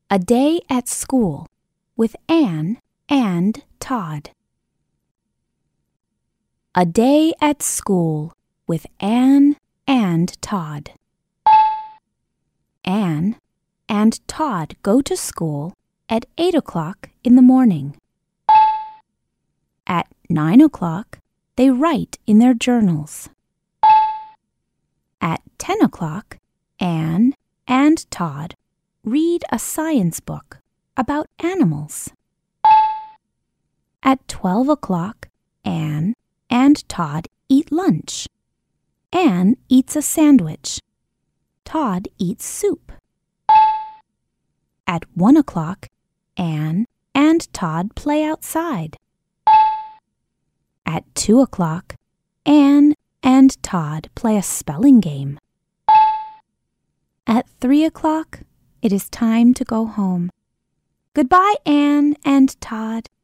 A Day at School with Anne and Todd. A Day at School with Anne and Todd. Anne and Todd go to school at 8 o'clock in the morning. At 9 o'clock, they write in their journals. At 10 o'clock, Anne and Todd read a science book about animals. At 12 o'clock, Anne and Todd eat lunch. Anne eats a sandwich. Todd eats soup. At 1 o'clock, Anne and Todd play outside. At 2 o'clock, Anne and Todd play a spelling game. At 3 o'clock, it is time to go home. Goodbye, Anne and Todd.